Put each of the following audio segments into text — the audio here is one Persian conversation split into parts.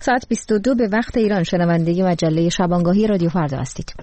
ساعت 22 به وقت ایران. شنونده مجله شبانگاهی رادیو فردا هستید.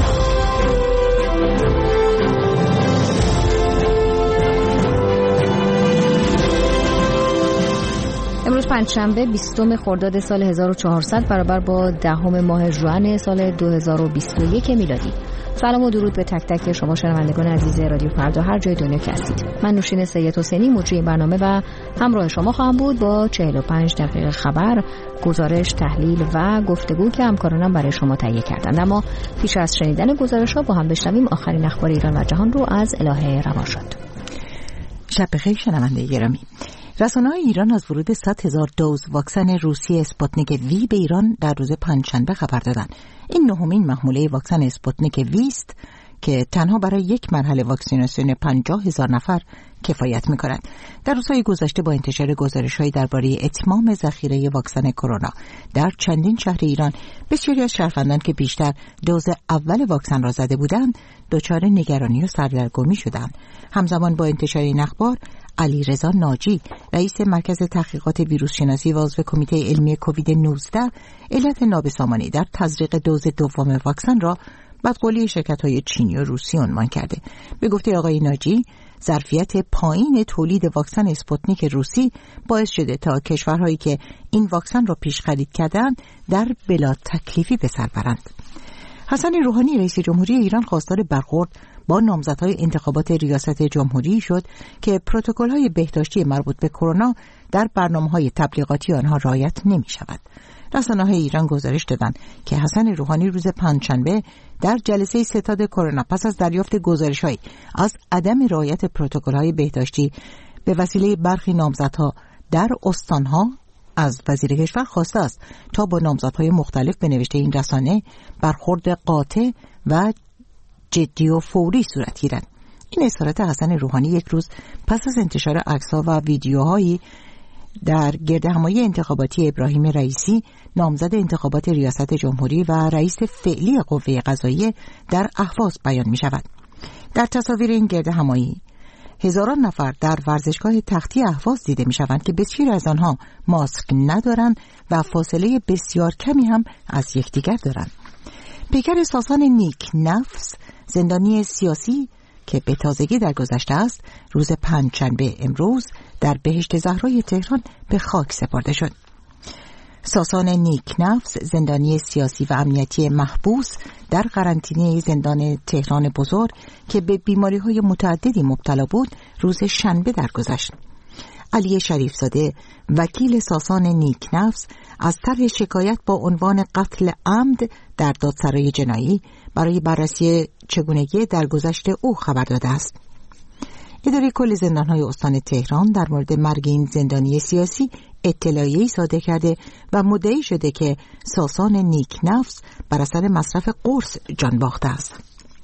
امروز پنجشنبه 20 خرداد سال 1400 برابر با 10 ماه ژوئن سال 2021 میلادی. سلام و درود به تک تک شما شنوندگان عزیز رادیو فردا هر جای دنیا که هستید. من نوشین سید حسینی مجری برنامه و همراه شما خواهم بود با 45 دقیقه خبر، گزارش، تحلیل و گفتگو که همکارانم برای شما تهیه کردند. اما پیش از شنیدن گزارش‌ها با هم بشنویم آخرین اخبار ایران و جهان رو از الهه روانشاد. شب بخیر شنونده گرامی. رسانه‌های ایران از ورود 100,000 دوز واکسن روسی اسپوتنیک وی به ایران در روز پنجشنبه خبر دادند. این نهمین محموله واکسن اسپوتنیک وی است که تنها برای یک مرحله واکسیناسیون 50,000 نفر کفایت می‌کند. در روزهای گذشته با انتشار گزارش‌هایی درباره اتمام ذخیره واکسن کرونا در چندین شهر ایران، بسیاری از شهروندان که بیشتر دوز اول واکسن را زده بودند، دچار نگرانی و سردرگمی شدند. همزمان با انتشار این اخبار، علیرضا ناجی، رئیس مرکز تحقیقات ویروس شناسی و عضو کمیته علمی کووید 19 علت نابسامانی در تزریق دوز دوم واکسن را بدقولی شرکت‌های چینی و روسی عنوان کرده. به گفته آقای ناجی، ظرفیت پایین تولید واکسن اسپوتنیک روسی باعث شده تا کشورهایی که این واکسن را پیش خرید کردند در بلا تکلیفی به سر برند. حسن روحانی رئیس جمهوری ایران خواستار برخورد با نامزدهای انتخابات ریاست جمهوری شد که پروتکل‌های بهداشتی مربوط به کرونا در برنامه‌های تبلیغاتی آنها رعایت نمی‌شود. رسانه‌های ایران گزارش دادند که حسن روحانی روز پنجشنبه در جلسه ستاد کرونا پس از دریافت گزارش‌هایی از عدم رعایت پروتکل‌های بهداشتی به وسیله برخی نامزدها در استان‌ها از وزیر کشور خواسته است تا با نامزدهای مختلف به نوشته این رسانه برخورد قاطع و جدی و فوری صورت گیرد. این اظهارات حسن روحانی یک روز پس از انتشار عکس‌ها و ویدیوهایی در گردهمایی انتخاباتی ابراهیم رئیسی، نامزد انتخابات ریاست جمهوری و رئیس فعلی قوه قضاییه در اهواز بیان می شود. در تصاویر این گردهمایی هزاران نفر در ورزشگاه تختی اهواز دیده می شوند که بسیاری از آنها ماسک ندارند و فاصله بسیار کمی هم از یکدیگر دارند. پیکر ساسان نیک نفس، زندانی سیاسی که به تازگی درگذشته است، روز پنجشنبه امروز در بهشت زهرای تهران به خاک سپرده شد. ساسان نیک نفس، زندانی سیاسی و امنیتی محبوس در قرنطینه زندان تهران بزرگ که به بیماری‌های متعددی مبتلا بود، روز شنبه درگذشت. علی شریفزاده، وکیل ساسان نیک نفس، از طرح شکایت با عنوان قتل عمد در دادسرای جنایی برای بررسی چگونگی درگذشت او خبر داده است. اداره کل زندان‌های استان تهران در مورد مرگ این زندانی سیاسی اطلاعیه‌ای صادر کرده و مدعی شده که ساسان نیک نفس بر اثر مصرف قرص جان باخته است.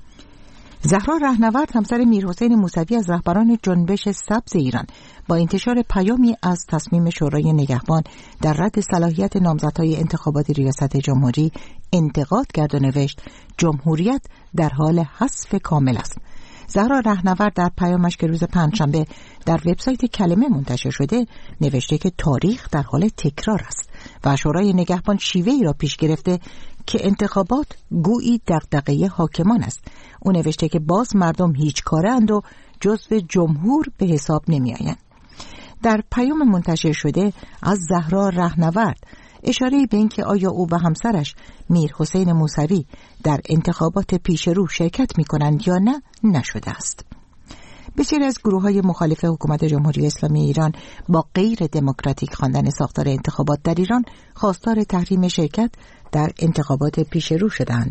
زهرا رهنورد، همسر میرحسین موسوی از رهبران جنبش سبز ایران، با انتشار پیامی از تصمیم شورای نگهبان در رد صلاحیت نامزدهای انتخابات ریاست جمهوری انتقاد کرد و نوشت جمهوریت در حال حذف کامل است. زهرا رهنورد در پیامش که روز پنجشنبه در وبسایت کلمه منتشر شده نوشته که تاریخ در حال تکرار است و شورای نگهبان شیوه‌ای را پیش گرفته که انتخابات گویی دغدغه حاکمان است. او نوشته که باز مردم هیچ کاره اند و جزو جمهور به حساب نمی آیند. در پیام منتشر شده از زهرا رهنورد اشاره به این که آیا او و همسرش میرحسین موسوی در انتخابات پیش رو شرکت می کنند یا نه نشده است. بسیاری از گروه‌های مخالف حکومت جمهوری اسلامی ایران با غیر دموکراتیک خواندن ساختار انتخابات در ایران خواستار تحریم شرکت در انتخابات پیش رو شدند.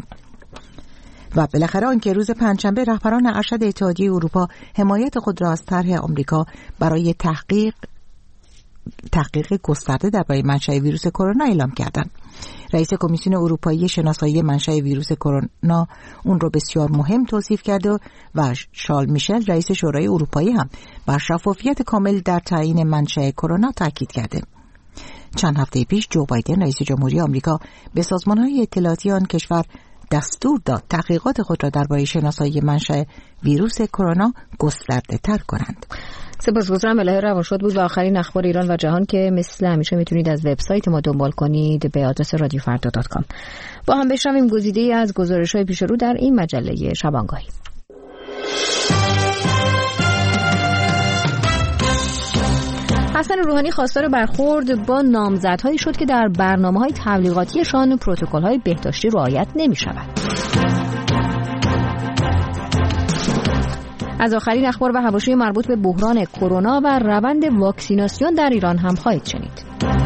و بالاخره آنکه روز پنجشنبه رهبران ارشد اتحادیه اروپا حمایت خود را از طرح آمریکا برای تحقیق گسترده درباره منشأ ویروس کرونا اعلام کردند. رئیس کمیسیون اروپایی شناسایی منشأ ویروس کرونا اون رو بسیار مهم توصیف کرده و شارل میشل رئیس شورای اروپایی هم بر شفافیت کامل در تعیین منشأ کرونا تاکید کرده. چند هفته پیش جو بایدن رئیس جمهوری آمریکا به سازمان‌های اطلاعاتی آن کشور دستور داد تحقیقات خود را درباره شناسایی منشأ ویروس کرونا گسترده تر کنند. سپاسگزارم. الهه روانشد بود و آخرین اخبار ایران و جهان که مثل همیشه میتونید از وبسایت ما دنبال کنید به آدرس radiofarda.com. با هم بشنویم گزیده‌ای از گزارش‌های پیش رو در این مجله شبانگاهی. حسن روحانی خواستار برخورد با نامزدهایی شد که در برنامه‌های تبلیغاتیشان پروتکل‌های بهداشتی رعایت نمی‌شود. از آخرین اخبار و حواشی مربوط به بحران کرونا و روند واکسیناسیون در ایران هم خواهید شنید.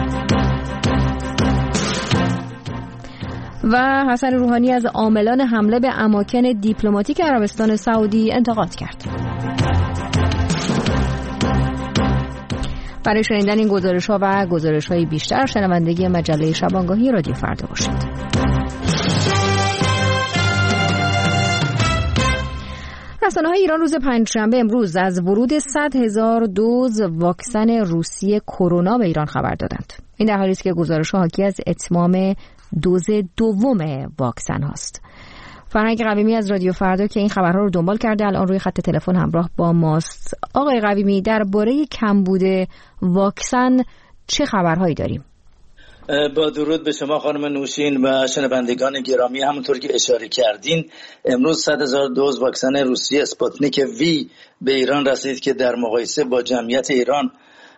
و حسن روحانی از عاملان حمله به اماکن دیپلماتیک عربستان سعودی انتقاد کرد. برای شنیدن این گزارش‌ها و گزارش‌های بیشتر شنوندگی مجله شبانگاهی رادیو فردا باشید. رسانه‌های ایران روز پنجشنبه امروز از ورود 100,000 دوز واکسن روسی کرونا به ایران خبر دادند. این در حالی است که گزارش‌ها حاکی از اتمام دوز دوم واکسن هاست. فرهنگ قویمی از رادیو فردا که این خبرها رو دنبال کرده الان روی خط تلفن همراه با ماست. آقای قویمی، درباره کمبود واکسن چه خبرهایی داریم؟ با درود به شما خانم نوشین و شنوندگان گرامی، همونطور که اشاره کردین امروز 100,000 دوز واکسن روسی اسپوتنیک وی به ایران رسید که در مقایسه با جمعیت ایران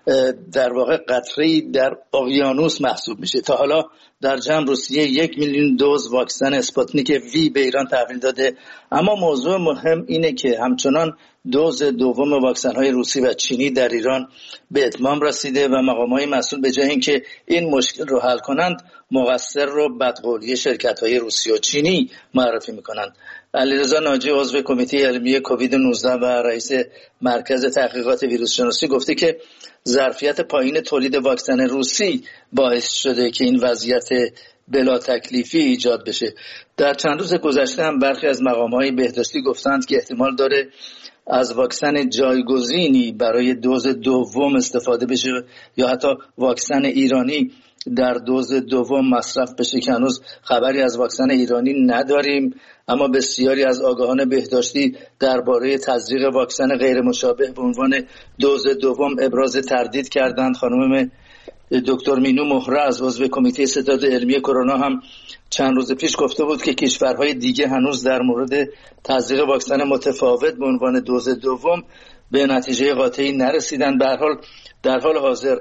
در واقع قطره‌ای در اقیانوس محسوب میشه. تا حالا در جمع روسیه 1 میلیون دوز واکسن اسپوتنیک وی به ایران تحویل داده، اما موضوع مهم اینه که همچنان دوز دوم واکسن‌های روسی و چینی در ایران به اتمام رسیده و مقام‌های مسئول به جای اینکه این مشکل رو حل کنند مقصر رو بدقولی شرکت‌های روسی و چینی معرفی می‌کنند. علیرضا ناجی عضو کمیته علمی کووید 19 و رئیس مرکز تحقیقات ویروس شناسی گفته که ظرفیت پایین تولید واکسن روسی باعث شده که این وضعیت بلا تکلیفی ایجاد بشه. در چند روز گذشته هم برخی از مقام‌های بهداشتی گفتند که احتمال داره از واکسن جایگزینی برای دوز دوم استفاده بشه یا حتی واکسن ایرانی در دوز دوم مصرف بشه که هنوز خبری از واکسن ایرانی نداریم، اما بسیاری از آگاهان بهداشتی درباره تزریق واکسن غیر مشابه به عنوان دوز دوم ابراز تردید کردند. خانم دکتر مینو مهرز عضو کمیته ستاد علمی کرونا هم چند روز پیش گفته بود که کشورهای دیگه هنوز در مورد تزریق واکسن متفاوت به عنوان دوز دوم به نتیجه قاطعی نرسیدن. به هر حال در حال حاضر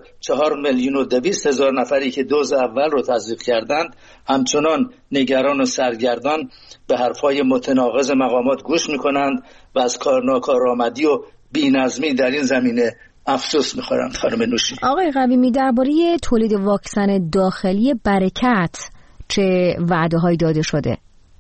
4,200,000 نفری که دوز اول رو تزریق کردند همچنان نگران و سرگردان به حرفهای متناقض مقامات گوش میکنند و از ناکارآمدی و بی‌نظمی در این زمینه افسوس میخورند. خانم نوشین. آقای قویمی، درباره تولید واکسن داخلی برکت چه وعده‌هایی داده شده؟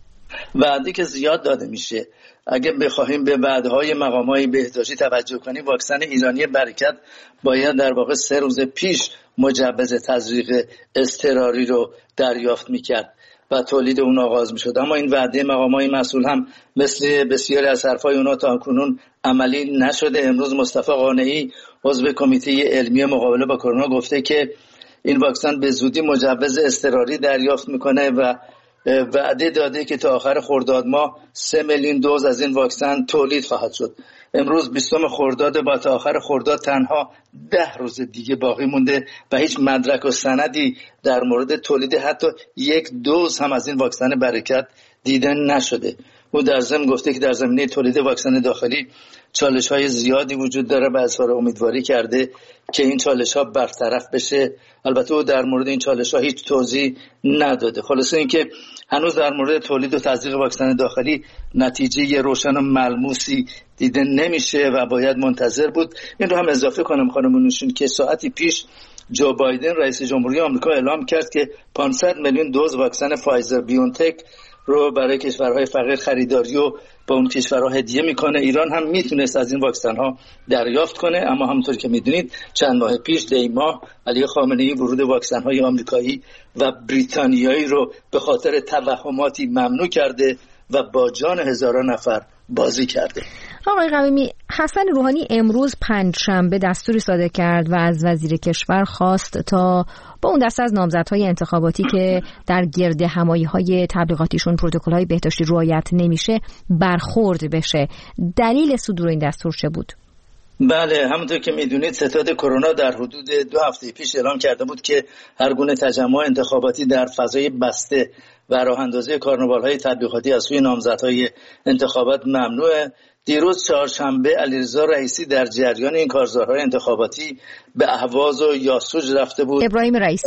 وعده که زیاد داده میشه. اگه بخواهیم به وعده‌های مقام‌های بهداشتی توجه کنیم، واکسن ایرانی برکت باید در واقع 3 روز پیش مجوز تزریق اضطراری رو دریافت میکرد و تولید اون آغاز میشد، اما این وعده مقام‌های مسئول هم مثل بسیاری از حرفای اونا تا کنون عملی نشده. امروز مصطفی قانعی عضو کمیته علمی مقابله با کرونا گفته که این واکسن به زودی مجوز اضطراری دریافت میکنه و وعده داده که تا آخر خرداد ماه 3 میلیون دوز از این واکسن تولید خواهد شد. امروز 20 خرداد با تا آخر خرداد تنها 10 روز دیگه باقی مونده و هیچ مدرک و سندی در مورد تولید حتی 1 دوز هم از این واکسن برکت دیده نشده. او در ضمن گفته که در زمینه تولید واکسن داخلی چالش‌های زیادی وجود داره و اظهار امیدواری کرده که این چالش‌ها برطرف بشه. البته او در مورد این چالش‌ها هیچ توضیح نداده. خلاصه اینکه هنوز در مورد تولید و تزریق واکسن داخلی نتیجه روشن و ملموسی دیده نمیشه و باید منتظر بود. این رو هم اضافه کنم خانم نوشین که ساعتی پیش جو بایدن رئیس جمهوری آمریکا اعلام کرد که 500 میلیون دوز واکسن فایزر بیونتک رو برای کشورهای فقیر خریداری و با اون کشورها هدیه میکنه. ایران هم میتونست از این واکسن ها دریافت کنه، اما همونطور که میدونید چند ماه پیش دی ماه علی خامنه‌ای ورود واکسن های آمریکایی و بریتانیایی رو به خاطر توهماتی ممنوع کرده و با جان هزاران نفر بازی کرده. آقای قویمی، حسن روحانی امروز پنجشنبه دستوری صادر کرد و از وزیر کشور خواست تا با اون دسته از نامزدهای انتخاباتی که در گرد همایی‌های تبلیغاتیشون پروتکل‌های بهداشتی رعایت نمیشه برخورد بشه. دلیل صدور این دستور چه بود؟ بله، همونطور که میدونید ستاد کرونا در حدود 2 هفته پیش اعلام کرده بود که هر گونه تجمع انتخاباتی در فضای بسته و راه اندازی کارناوال‌های تبلیغاتی از سوی نامزدهای انتخابات ممنوعه. دیروز چهارشنبه علیرضا رئیسی در جریان این کارزارهای انتخاباتی به اهواز و یاسوج رفته بود. ابراهیم رئیسی.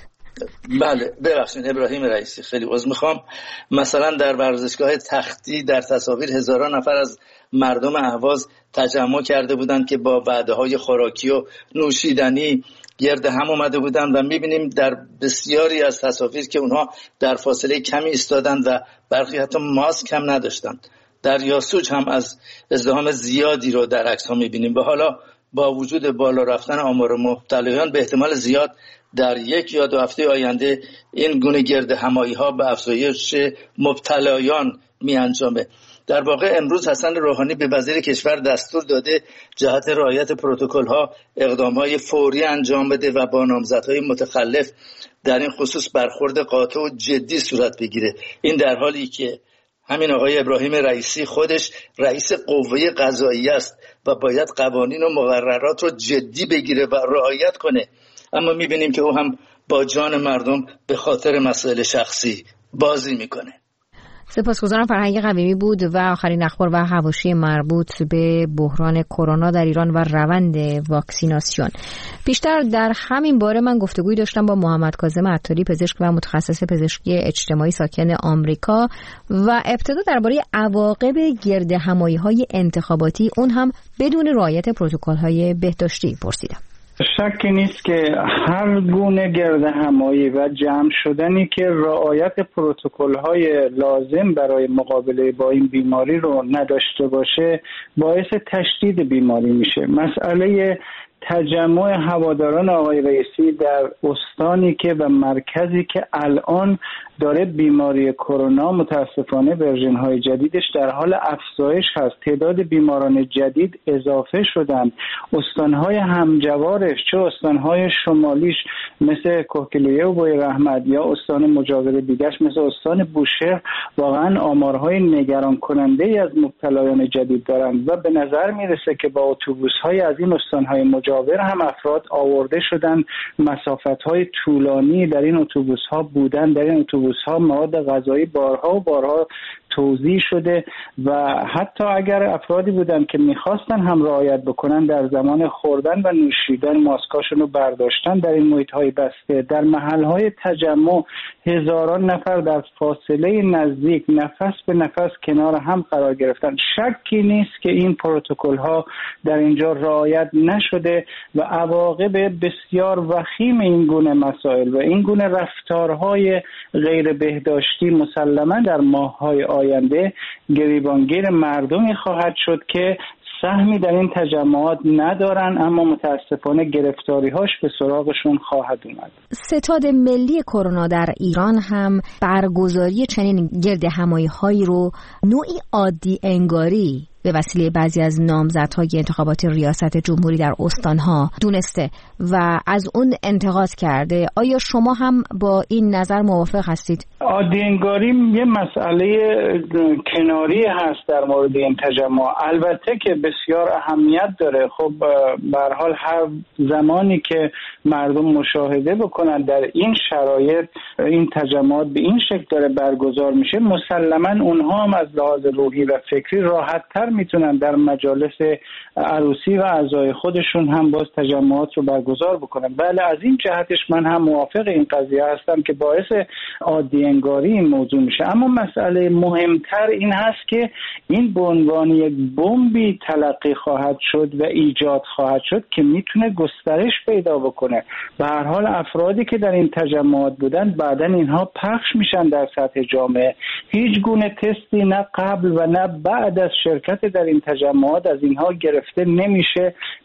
بله ببخشید، ابراهیم رئیسی، خیلی عذر میخوام. مثلا در ورزشگاه تختی در تصاویر هزاران نفر از مردم اهواز تجمع کرده بودند که با وعده‌های خوراکی و نوشیدنی گرد هم اومده بودند و می‌بینیم در بسیاری از تصاویر که اونها در فاصله کمی ایستادند و برخی حتی ماسک هم نداشتند. در یاسوج هم از ازدحام زیادی رو در عکس‌ها می‌بینیم و حالا با وجود بالا رفتن آمار مبتلایان به احتمال زیاد در 1 یا 2 هفته آینده این گونه گرد همایی‌ها به افزایش مبتلایان می‌انجامه. در واقع امروز حسن روحانی به وزیر کشور دستور داده جهت رعایت پروتکل‌ها اقدام‌های فوری انجام بده و با نامزدهای متخلف در این خصوص برخورد قاطع و جدی صورت بگیره. این در حالی که همین آقای ابراهیم رئیسی خودش رئیس قوه قضاییه است و باید قوانین و مقررات رو جدی بگیره و رعایت کنه، اما می‌بینیم که او هم با جان مردم به خاطر مسائل شخصی بازی میکنه. سپاسگزارم. فرهنگ قویمی بود و آخرین اخبار و حواشی مربوط به بحران کرونا در ایران و روند واکسیناسیون. بیشتر در همین باره من گفتگوی داشتم با محمد کاظم عطاری، پزشک و متخصص پزشکی اجتماعی ساکن آمریکا، و ابتدا درباره عواقب گرد همایی‌های انتخاباتی، اون هم بدون رعایت پروتکل‌های بهداشتی پرسیدم. شکی نیست که هر گونه گرد همایی و جمع شدنی که رعایت پروتکل‌های لازم برای مقابله با این بیماری رو نداشته باشه باعث تشدید بیماری میشه. مسئله تجمع هواداران آقای رئیسی در استانی که و مرکزی که الان داره بیماری کرونا متاسفانه ورژن‌های جدیدش در حال افزایش هست، تعداد بیماران جدید اضافه شدن، استان‌های همجوارش چه استان‌های شمالیش مثل کوکیلویه و بوی رحمت یا استان مجاور دیگرش مثل استان بوشهر واقعا آمارهای نگران کننده از مبتلایان جدید دارند و به نظر میرسه که با اتوبوس‌های از این استان‌های مجاور هم افراد آورده شدن، مسافت‌های طولانی در این اتوبوس‌ها بودن، در این اتوبوس‌ها مواد غذایی بارها و بارها توزیع شده و حتی اگر افرادی بودن که میخواستن هم رعایت بکنن در زمان خوردن و نوشیدن ماسکاشون رو برداشتن در این محیط‌های بسته، در محل‌های تجمع هزاران نفر در فاصله نزدیک نفس به نفس کنار هم قرار گرفتن. شکی نیست که این پروتکل‌ها در اینجا رعایت نشده و عواقب بسیار وخیم این گونه مسائل و این گونه رفتارهای غیر بهداشتی مسلماً در ماه‌های آینده گریبانگیر مردمی خواهد شد که سهمی در این تجمعات ندارن، اما متاسفانه گرفتاری‌هاش به سراغشون خواهد اومد. ستاد ملی کرونا در ایران هم برگزاری چنین گرد همایی‌هایی رو نوعی عادی انگاری به وسیله بعضی از نامزدهای انتخابات ریاست جمهوری در استانها دونسته و از اون انتقاد کرده. آیا شما هم با این نظر موافق هستید؟ عادی انگاری یه مسئله کناری هست در مورد این تجمع، البته که بسیار اهمیت داره. خب به هر حال هر زمانی که مردم مشاهده بکنن در این شرایط این تجمعات به این شکل داره برگزار میشه، مسلماً اونها هم از لحاظ روحی و فکری راحت‌تر میتونن در مجالس عروسی و اعضای خودشون هم باز تجمعات رو برگزار بکنن. بله، از این جهتش من هم موافق این قضیه هستم که باعث عادی انگاری این موضوع میشه، اما مسئله مهمتر این هست که این به عنوان یک بمبی تلقی خواهد شد و ایجاد خواهد شد که میتونه گسترش پیدا بکنه. به هر حال افرادی که در این تجمعات بودن بعداً اینها پخش میشن در سطح جامعه، هیچ گونه تستی نه قبل و نه بعد از شرکت در این تجمعات از اینها گرفته نمیشه.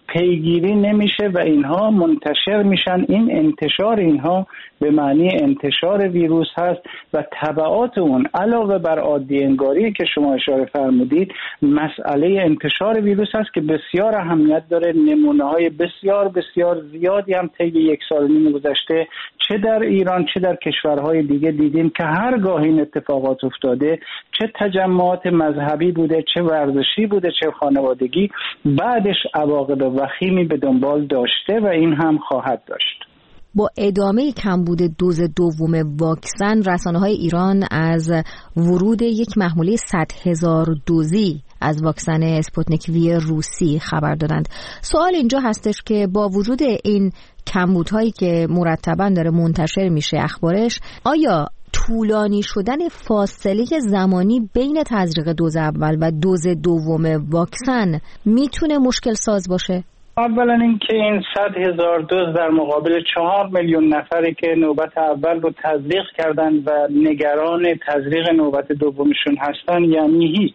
پیگیری نمیشه و اینها منتشر میشن. این انتشار اینها به معنی انتشار ویروس هست و تبعات اون علاوه بر عادی انگاری که شما اشاره فرمودید، مسئله انتشار ویروس هست که بسیار اهمیت داره. نمونه‌های بسیار بسیار زیادی هم طی 1.5 سال گذشته چه در ایران چه در کشورهای دیگه دیدیم که هرگاه این اتفاقات افتاده، چه تجمعات مذهبی بوده، چه ورزشی بوده، چه خانوادگی، بعدش عواقب وخیمی به دنبال داشته و این هم خواهد داشت. با ادامه کمبود دوز دوم واکسن، رسانه‌های ایران از ورود یک محموله 100,000 دوزی از واکسن اسپوتنیک وی روسی خبر دادند. سوال اینجا هستش که با وجود این کمبودهایی که مرتباً داره منتشر میشه اخبارش، آیا طولانی شدن فاصله زمانی بین تزریق دوز اول و دوز دوم واکسن میتونه مشکل ساز باشه؟ اولا اینکه این 100,000 دوز در مقابل 4 میلیون نفری که نوبت اول رو تزریق کردن و نگران تزریق نوبت دومشون هستن یعنی هیچ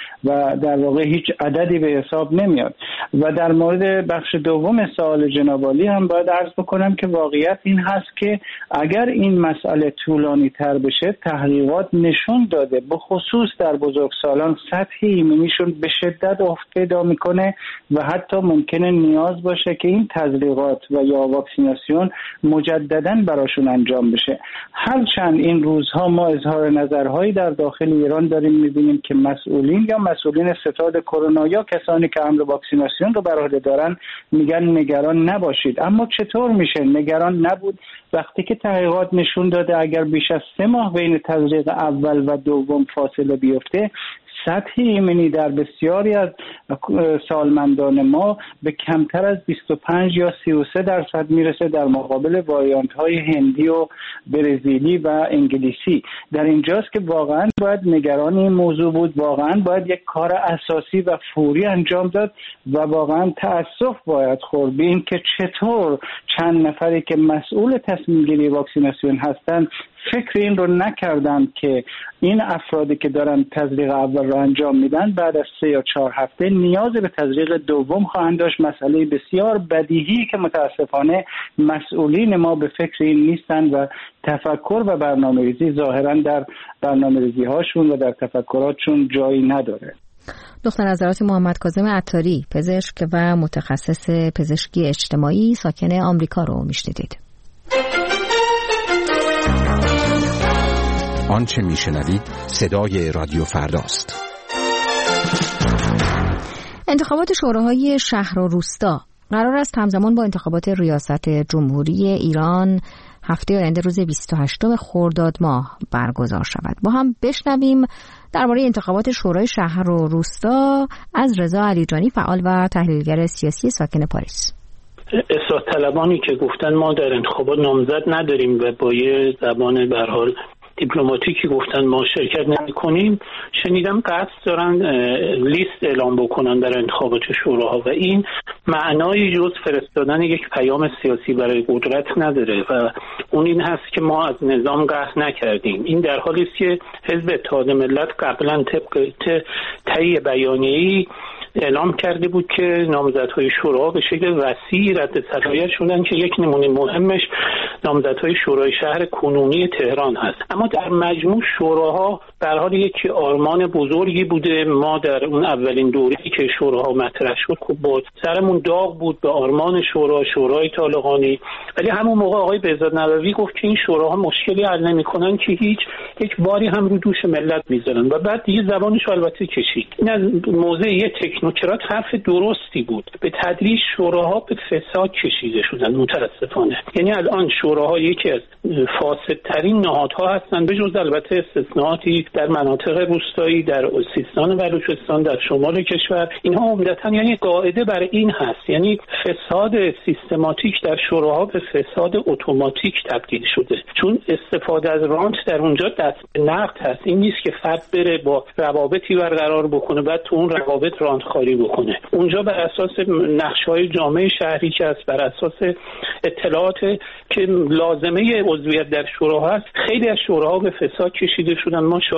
و در واقع هیچ عددی به حساب نمیاد. و در مورد بخش دوم سوال جناب عالی هم باید عرض بکنم که واقعیت این هست که اگر این مسئله طولانی تر بشه، تحقیقات نشون داده به خصوص در بزرگسالان سطح ایمنیشون به شدت افت پیدا میکنه و حتی ممکنه نیاز باشه که این تزریقات و یا واکسیناسیون مجددا براشون انجام بشه. هرچند این روزها ما اظهار نظرهایی در داخل ایران داریم میبینیم که مسئولین ستاد کرونا یا کسانی که امر واکسیناسیون رو بر عهده دارن میگن نگران نباشید. اما چطور میشه نگران نبود وقتی که تحقیقات نشون داده اگر بیش از 3 ماه بین تزریق اول و دوم فاصله بیفته، سطح ایمنی در بسیاری از سالمندان ما به کمتر از 25 یا 33% میرسه در مقابل واریانت های هندی و برزیلی و انگلیسی. در اینجاست که واقعا باید نگران این موضوع بود، واقعا باید یک کار اساسی و فوری انجام داد و واقعا تأسف باید خورد به این که چطور چند نفری که مسئول تصمیم گیری واکسیناسیون هستن فکر این رو نکردن که این افرادی که دارن تزریق اول رو انجام میدن بعد از 3 یا 4 هفته نیاز به تزریق دوم خواهند داشت. مسئله بسیار بدیهی که متاسفانه مسئولین ما به فکر این نیستن و تفکر و برنامه‌ریزی ظاهرا در برنامه‌ریزی هاشون و در تفکراتشون جایی نداره. دکتر نظرات محمد کاظم عطاری، پزشک و متخصص پزشکی اجتماعی ساکن آمریکا رو میشنیدید. آنچه میشنوید صدای رادیو فرداست. انتخابات شوراهای شهر و روستا قرار است همزمان با انتخابات ریاست جمهوری ایران هفته آینده روز 28 خرداد ماه برگزار شود. با هم بشنویم درباره انتخابات شورای شهر و روستا از رضا علیجانی، فعال و تحلیلگر سیاسی ساکن پاریس. اصلاح طلبانی که گفتن ما در انتخابات نامزد نداریم و با یه زبان به هر حال دیپلماتیکی گفتن ما شرکت نمی‌کنیم، شنیدم قصد دارن لیست اعلام بکنن در انتخابات شوراها و این معنای جز فرستادن یک پیام سیاسی برای قدرت نداره و اون این هست که ما از نظام قهر نکردیم. این در حالی است که حزب اتحاد ملت قبلا طبق تهیه بیانیه‌ای اعلام کرده بود که نامزدهای شورا به شکل وسیع رد صلاحیت شدن که یک نمونه مهمش نامزدهای شورای شهر کنونی تهران هست. اما در مجموع شوراها در حال یک آرمان بزرگی بوده. ما در اون اولین دوره‌ای که شوراها مطرح شد خب با سرمون داغ بود به آرمان شورای طالقانی، ولی همون موقع آقای بهزاد نبوی گفت که این شوراها مشکلی حل نمی‌کنن که یک باری هم رو دوش ملت می‌ذارن و بعد دیگه زبانش البته کشید. این از موضع یک تکنوکرات حرف درستی بود. به تدریج شوراها به فساد کشیده شدن متأسفانه. یعنی الان شوراها یکی از فاسدترین نهادها هستند، به جز البته استثناءاتی در مناطق روستایی، در سیستان و بلوچستان، در شمال کشور. اینها عمدتاً یعنی قاعده بر این هست، یعنی فساد سیستماتیک در شوراها به فساد اتوماتیک تبدیل شده، چون استفاده از رانت در اونجا دست به نقد هست. این نیست که فرد بره با روابطی برقرار بکنه بعد تو اون روابط رانت خاری بکنه. اونجا بر اساس نقشه‌های جامعه شهری که است، بر اساس اطلاعات که لازمه عضویت در شورا هست، خیلی از شوراها به فساد کشیده شدن. ما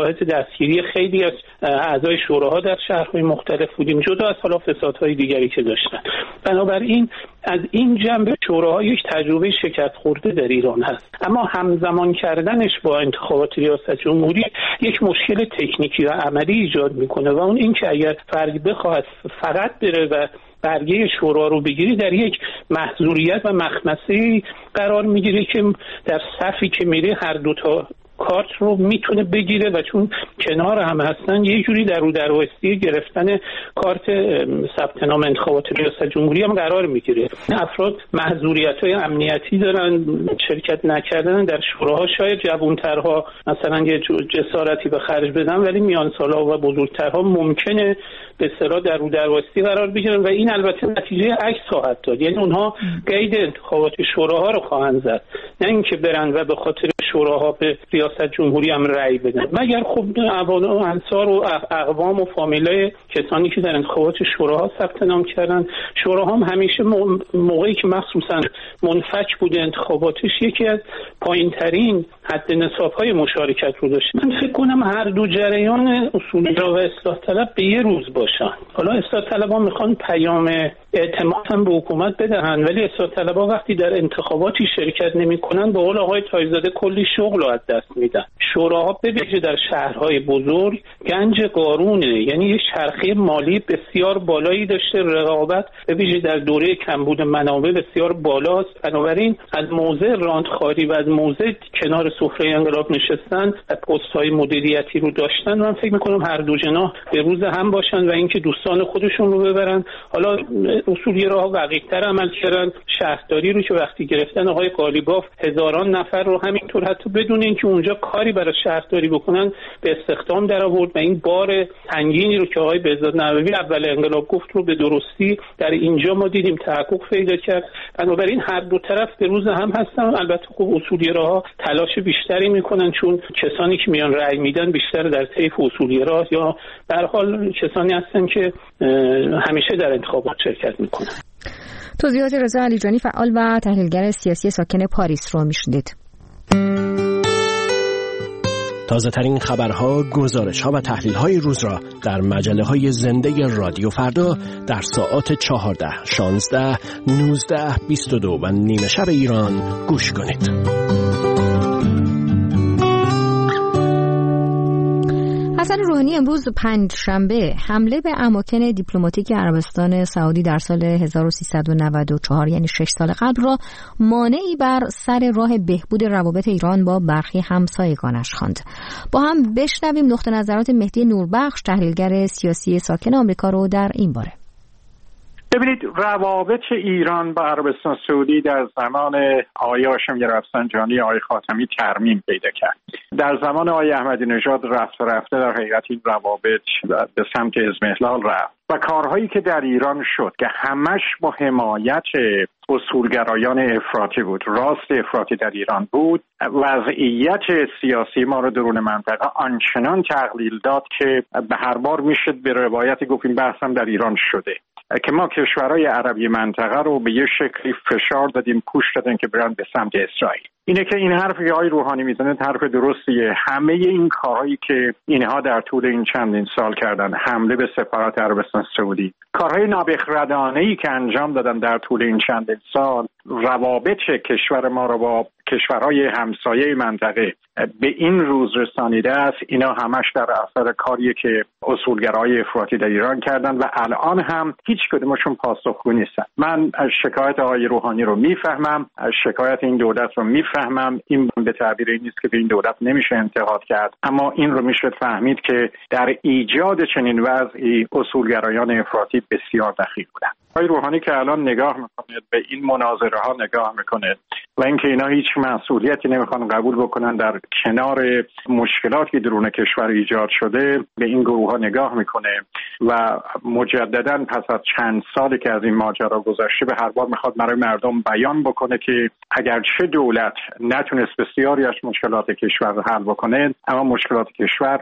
شاهد دستگیری خیلی از اعضای شوراها در شهرهای مختلف بودیم، جدا از حالا فسادهای دیگری که داشتن. بنابراین از این جنبه شوراها یک تجربه شکست خورده در ایران هست، اما همزمان کردنش با انتخابات ریاست جمهوری یک مشکل تکنیکی و عملی ایجاد میکنه و اون این که اگر فرد بخواد فقط بره و برگه شورا رو بگیری، در یک محظوریت و مخمسه قرار میگیره که در صفی که میره هر دوتا کارت رو میتونه بگیره و چون کنار هم هستن یه جوری در رو درواستی گرفتن کارت ثبت نام انتخابات ریاست جمهوری هم قرار میگیره. افراد محظوریت‌های امنیتی دارن، شرکت نکردن در شوراها. شاید جوان‌ترها مثلا یه جسارتی به خرج بدن، ولی میانسال‌ها و بزرگترها ممکنه به اصطلاح در رو درواستی قرار بگیرن و این البته نتیجه عکس خواهد داد. یعنی اونها قید انتخابات شوراها رو خواهند زد، نه اینکه برن و به خاطر شوراها به ریاست جمهوری هم رأی بدن، مگر خب عوام و انصار و اقوام و فامیلای کسانی که در انتخابات شوراها ثبت نام کردن. شوراها هم همیشه موقعی که مخصوصا منفک بوده انتخاباتش یکی از پایین‌ترین حد نصاب‌های مشارکت رو داشته. من فکر کنم هر دو جریان اصولگرا و اصلاح طلب به یه روز باشن. حالا اصلاح طلب‌ها میخوان پیام اعتماد هم به حکومت بدهن، ولی اصلاح طلب‌ها وقتی در انتخاباتی شرکت نمی‌کنن به قول آقای تایزاده کلی شغل رو از دست میدن. شوراها به ویژه در شهرهای بزرگ گنج قارونه، یعنی یه چرخه مالی بسیار بالایی داشته، رقابت به ویژه در دوره کمبود منابع بسیار بالاست. بنابراین از موضع راندخواری و از موضع کنار سفره انقلاب نشستن و پست‌های مدیریتی رو داشتن، من فکر می‌کنم هر دو جناح به روز هم باشن و اینکه دوستان خودشون رو ببرن. حالا اصولگراها دقیق‌تر عمل کردن. شهرداری رو که وقتی گرفتن آقای قالیباف هزاران نفر رو همینطور حتی بدون اینکه اونجا کاری برای شهرداری بکنن به استخدام در آورد و این بار سنگینی رو که آقای بهزاد نووی اول انقلاب گفت رو به درستی در اینجا ما دیدیم تحقق پیدا کرد. بنابراین هر دو طرف به روز هم هستن. البته خب اصولگراها تلاش بیشتری میکنن چون کسانی که میان رأی میدن بیشتر در طیف اصولگرا یا به هر حال کسانی هستن که همیشه در انتخابات شرکت میکنن. توضیحات رضا علیجانی فعال و تحلیلگر سیاسی ساکن پاریس رو میشنید. تازه ترین خبرها، گزارش‌ها و تحلیل‌های روز را در مجله‌های زنده رادیو فردا در ساعات 14, 16, 19, 22 و نیمه شب ایران گوش کنید. حسن روحانی امروز پنجشنبه حمله به اماکن دیپلماتیک عربستان سعودی در سال 1394 یعنی 6 سال قبل را مانعی بر سر راه بهبود روابط ایران با برخی همسایگانش خواند. با هم بشنویم نقطه نظرات مهدی نوربخش، تحلیلگر سیاسی ساکن آمریکا رو در این باره. ببینید، روابط ایران با عربستان سعودی در زمان آقای هاشمی رفسنجانی، آقای خاتمی ترمیم پیدا کرد. در زمان آقای احمدی نژاد رفته در حقیقت این روابط به سمت اضمحلال رفت و کارهایی که در ایران شد که همش با حمایت اصولگرایان افراطی بود، راست افراطی در ایران بود، وضعیت سیاسی ما رو درون منطقه آنچنان تقلیل داد که به هر بار میشد به روایت گفت این بحث هم در ایران شده که ما کشورهای عربی منطقه رو به یه شکلی فشار دادیم، پوش دادن که برن به سمت اسرائیل. اینه که این حرفی که آقای روحانی میزنه حرف درستیه. همه این کارهایی که اینها در طول این چندین سال کردن، حمله به سفارت عربستان سعودی، کارهای نابخردانه‌ای که انجام دادن در طول این چندین سال، روابط کشور ما رو با کشورهای همسایه منطقه به این روز رسانیده است. اینا همش در اثر کاریه که اصولگرای افراطی در ایران کردن و الان هم هیچ کدومشون پاسخگو نیستن. من شکایت آقای روحانی رو میفهمم، شکایت این دولت رو میفهمم. این به تعبیر این نیست که به این دولت نمیشه انتقاد کرد، اما این رو میشه فهمید که در ایجاد چنین وضعی اصولگرایان افراطی بسیار دخیل بودن. آقای روحانی که الان نگاه میکنه به این مناظره ها نگاه میکنه و اینکه اینا هیچ مسئولیتی نمیخوان قبول بکنن در کنار مشکلاتی درون کشور ایجاد شده، به این گروه ها نگاه میکنه و مجددا پس از چند سالی که از این ماجرا گذشته به هر بار میخواد برای مردم بیان بکنه که اگرچه دولت نتونست بسیاری از مشکلات کشور رو حل بکنه، اما مشکلات کشور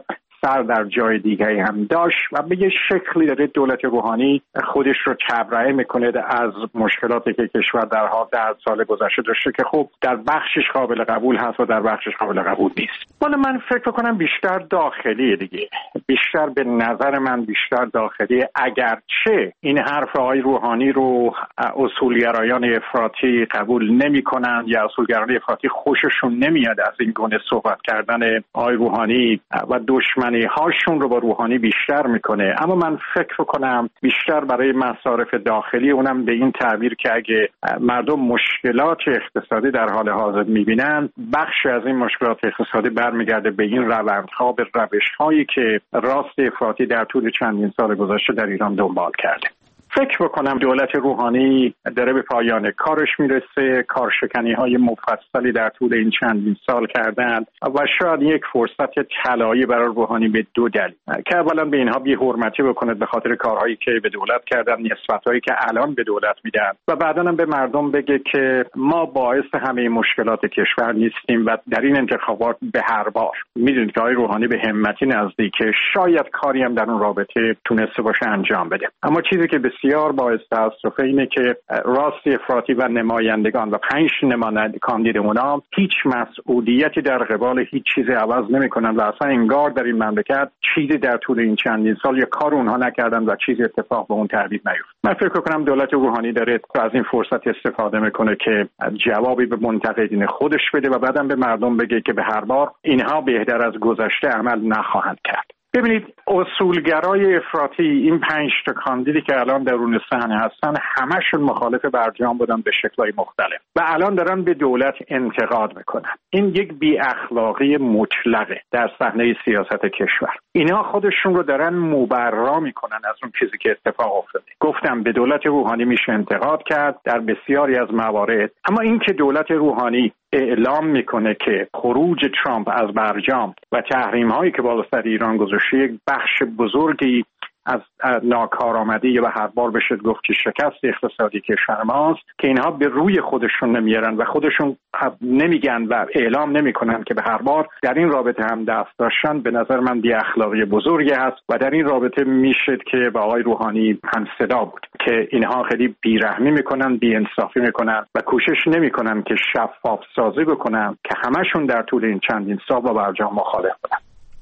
سر در جای دیگری هم داشت و به یه شکلی داره دولت روحانی خودش رو تبرئه میکنه از مشکلاتی که کشور در 10 سال گذشته داشته که خب در بخشش قابل قبول هست و در بخشش قابل قبول نیست. حالا من فکر کنم بیشتر داخلی دیگه، بیشتر به نظر من بیشتر داخلی، اگرچه این حرف آقای روحانی رو اصولگرایان افراطی قبول نمی‌کنند یا اصولگرایان افراطی خوششون نمیاد از این گونه صحبت کردن آقای روحانی و دشمنی هاشون رو با روحانی بیشتر میکنه، اما من فکر کنم بیشتر برای مصارف داخلی، اونم به این تعبیر که اگه مردم مشکلات اقتصادی در حال حاضر میبینن، بخش از این مشکلات اقتصادی برمیگرده به این روندها، به روش‌هایی که راست افراطی در طول چندین سال گذشته در ایران دنبال کرده. فکر بکنم دولت روحانی داره به پایان کارش میرسه، کارشکنی‌های مفصلی در طول این چندین سال کردن و شاید یک فرصت طلایی برای روحانی به 2 دلیل که اولا به اینها بی‌حرمتی بکنه به خاطر کارهایی که به دولت کردن، نسبت‌هایی که الان به دولت میدن، و بعداً هم به مردم بگه که ما باعث همه مشکلات کشور نیستیم و در این انتخابات به هر بار میدونید که آقای روحانی به همتی نزدیکه، شاید کاری هم در اون رابطه تونسته باشه انجام بده. اما چیزی که بسیار باعث تأسفه اینه که راست افراطی و نمایندگان و 5 نماینده کاندید اونا هیچ مسئولیتی در قبال هیچ چیزی عوض نمی‌کنن و اصلا انگار در این مملکت چیزی در طول این چندین سال یا کار اونها نکردن و چیزی اتفاق به اون ترتیب نیفتاد. من فکر کنم دولت روحانی داره از این فرصت استفاده میکنه که جوابی به منتقدین خودش بده و بعدم به مردم بگه که به هر بار اینها بهتر از گذشته عمل نخواهند کرد. ببینید اصولگرای افراطی، این 5 تا کاندیدی که الان درون صحنه هستن، همشون مخالف برجام بودن به شکل‌های مختلف و الان دارن به دولت انتقاد میکنن. این یک بی اخلاقی مطلقه در صحنه سیاست کشور. اینها خودشون رو دارن مبرا میکنن از اون چیزی که اتفاق افتاده. گفتم به دولت روحانی میشه انتقاد کرد در بسیاری از موارد، اما این که دولت روحانی اعلام میکنه که خروج ترامپ از برجام و تحریم هایی که بالا سر ایران گذاشته یک بخش بزرگی از ناکارآمدی و هر بار بشه گفت که شکست اقتصادی کشور ماست، که اینها به روی خودشون نمیارن و خودشون نمیگن و اعلام نمیکنن که به هر بار در این رابطه هم دست داشتن، به نظر من بی اخلاقی بزرگی هست و در این رابطه میشه که با آقای روحانی هم صدا بود که اینها خیلی بیرحمی میکنن، بی انصافی میکنن و کوشش نمیکنن که شفاف سازی بکنن که همشون در طول این چندین سال با برجام مخالف بودن.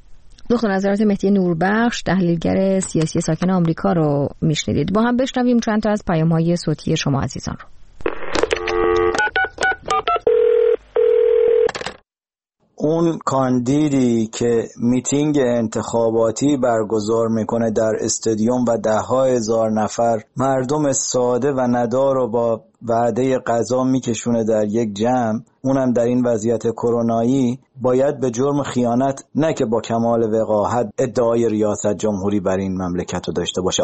دکتر نظرات مهدی نوربخش، تحلیلگر سیاسی ساکن آمریکا رو میشنیدید. با هم بشنویم چند تا از پیام‌های صوتی شما عزیزان رو. اون کاندیدی که میتینگ انتخاباتی برگزار میکنه در استادیوم و 10,000 نفر مردم ساده و ندار رو با وعده غذا میکشونه در یک جمع، اونم در این وضعیت کرونایی، باید به جرم خیانت نه که با کمال وقاحت ادعای ریاست جمهوری بر این مملکت رو داشته باشه.